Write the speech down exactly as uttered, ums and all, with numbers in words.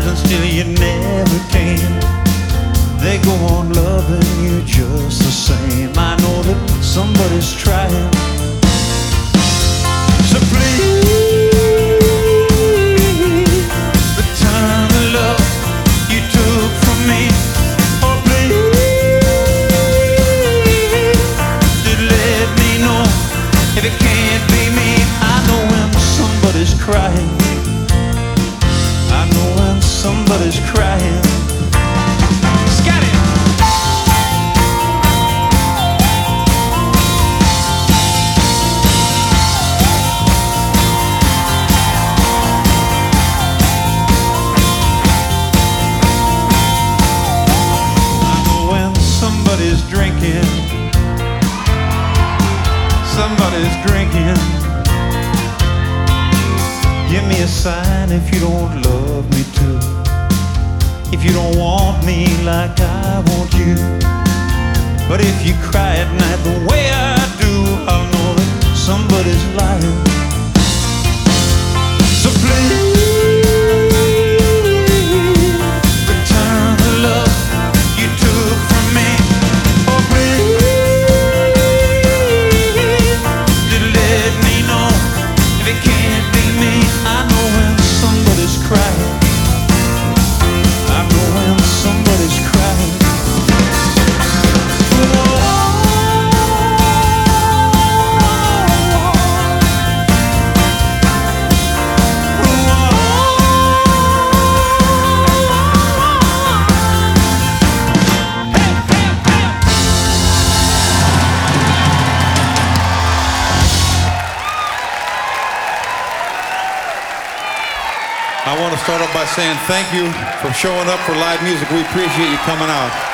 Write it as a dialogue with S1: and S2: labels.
S1: and still you never came. They go on loving you just the same. I know that somebody's trying. So please return the love you took from me. Oh please, just let me know if it can't be me. I know when somebody's crying. I know when somebody's crying. Scotty! I know when somebody's drinking. Somebody's drinking. Give me a sign if you don't love me too. If you don't want me like I want you. But if you cry at night the way I do, I'll know that somebody's lying. So please return the love you took from me. Oh please, just let me know if it can't be me. I know when somebody's crying. I know when somebody's crying.
S2: I want to start off by saying thank you for showing up for live music. We appreciate you coming out.